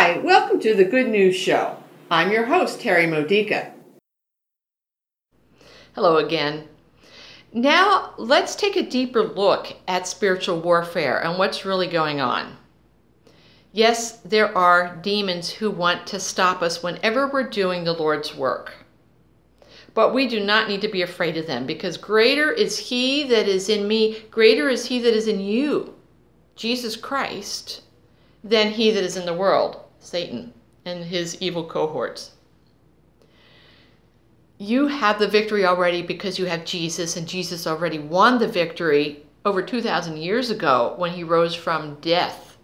Hi, welcome to the Good News Show. I'm your host, Terry Modica. Hello again. Now, let's take a deeper look at spiritual warfare and what's really going on. Yes, there are demons who want to stop us whenever we're doing the Lord's work. But we do not need to be afraid of them, because greater is He that is in me, greater is He that is in you, Jesus Christ, than he that is in the world, Satan and his evil cohorts. You have the victory already because you have Jesus, and Jesus already won the victory over 2,000 years ago when he rose from death.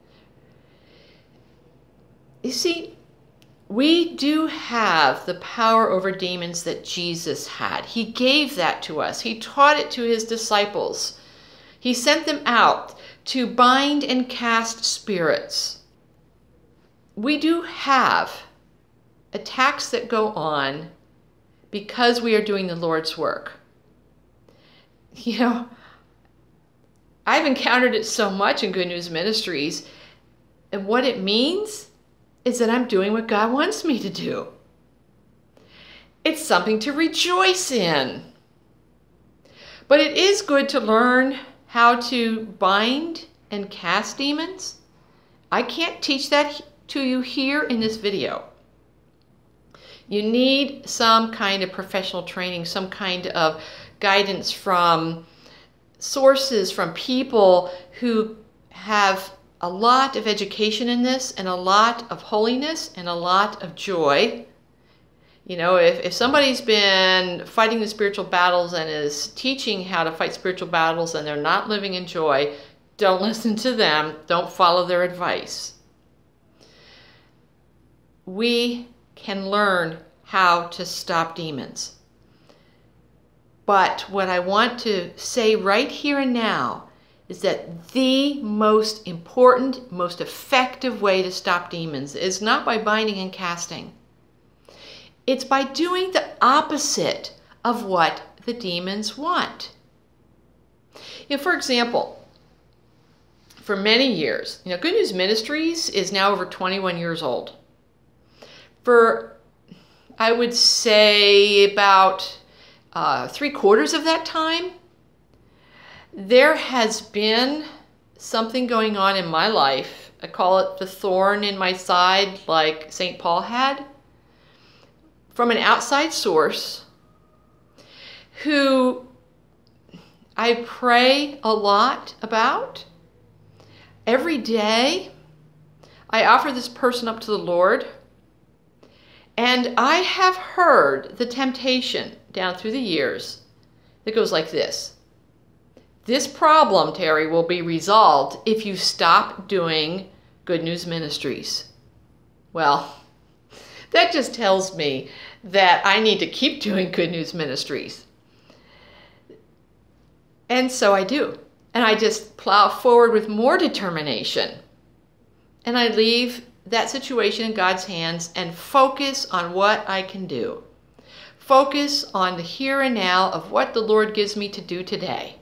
You see, we do have the power over demons that Jesus had. He gave that to us. He taught it to his disciples. He sent them out to bind and cast spirits. We do have attacks that go on because we are doing the Lord's work. You know, I've encountered it so much in Good News Ministries, and what it means is that I'm doing what God wants me to do. It's something to rejoice in. But it is good to learn how to bind and cast demons. I can't teach that to you here in this video. You need some kind of professional training, some kind of guidance from sources, from people who have a lot of education in this, and a lot of holiness, and a lot of joy. You know, if somebody's been fighting the spiritual battles and is teaching how to fight spiritual battles and they're not living in joy, don't listen to them. Don't follow their advice. We can learn how to stop demons. But what I want to say right here and now is that the most important, most effective way to stop demons is not by binding and casting. It's by doing the opposite of what the demons want. You know, for example, for many years, Good News Ministries is now over 21 years old. For, I would say, about 3/4 of that time, there has been something going on in my life. I call it the thorn in my side, like St. Paul had, from an outside source who I pray a lot about. Every day, I offer this person up to the Lord, and I have heard the temptation down through the years that goes like this. This problem, Terry, will be resolved if you stop doing Good News Ministries. Well, that just tells me that I need to keep doing Good News Ministries. And so I do. And I just plow forward with more determination. And I leave that situation in God's hands and focus on what I can do. Focus on the here and now of what the Lord gives me to do today.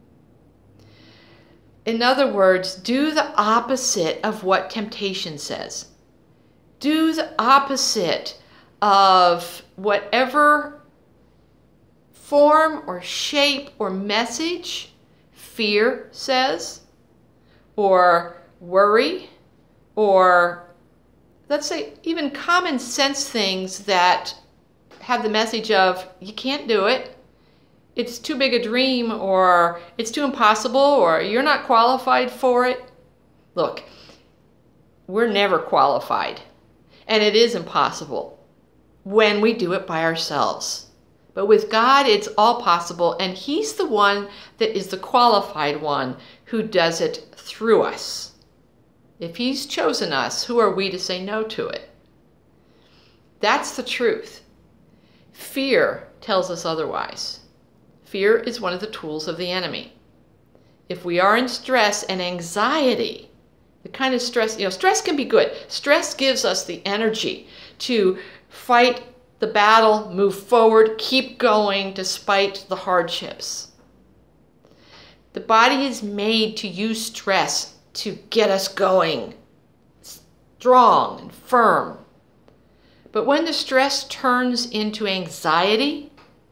In other words, do the opposite of what temptation says. Do the opposite of whatever form or shape or message fear says, or worry, or let's say even common sense things that have the message of you can't do it, it's too big a dream, or it's too impossible, or you're not qualified for it. Look, we're never qualified. And it is impossible when we do it by ourselves. But with God, it's all possible, and He's the one that is the qualified one who does it through us. If He's chosen us, who are we to say no to it? That's the truth. Fear tells us otherwise. Fear is one of the tools of the enemy. If we are in stress and anxiety, the kind of stress, stress can be good. Stress gives us the energy to fight the battle, move forward, keep going despite the hardships. The body is made to use stress to get us going. strong and firm. But when the stress turns into anxiety,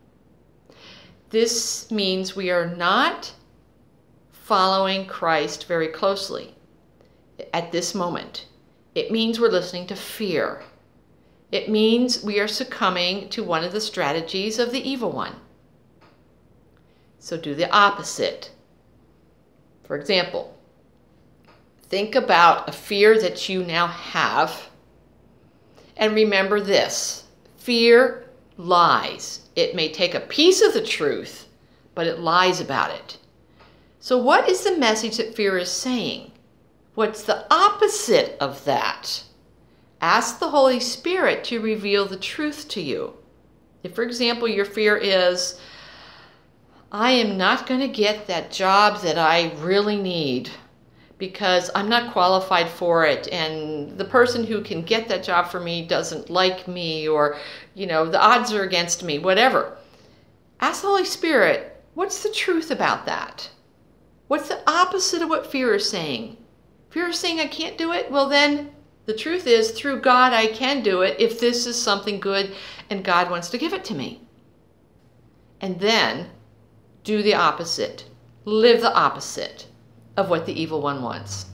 this means we are not following Christ very closely at this moment. It means we're listening to fear. It means we are succumbing to one of the strategies of the evil one. So do the opposite. For example, think about a fear that you now have, and remember this: fear lies. It may take a piece of the truth, but it lies about it. So what is the message that fear is saying? What's the opposite of that? Ask the Holy Spirit to reveal the truth to you. If, for example, your fear is, I am not going to get that job that I really need because I'm not qualified for it, and the person who can get that job for me doesn't like me, or, the odds are against me, whatever. Ask the Holy Spirit, what's the truth about that? What's the opposite of what fear is saying? Fear is saying I can't do it? Well, then the truth is, through God, I can do it if this is something good and God wants to give it to me. And then do the opposite. Live the opposite of what the evil one wants.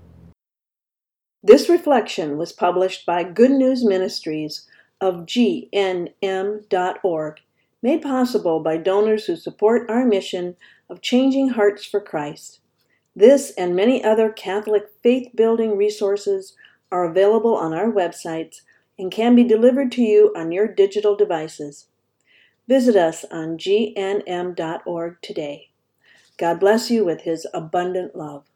This reflection was published by Good News Ministries of GNM.org, made possible by donors who support our mission of changing hearts for Christ. This and many other Catholic faith-building resources are available on our websites and can be delivered to you on your digital devices. Visit us on gnm.org today. God bless you with His abundant love.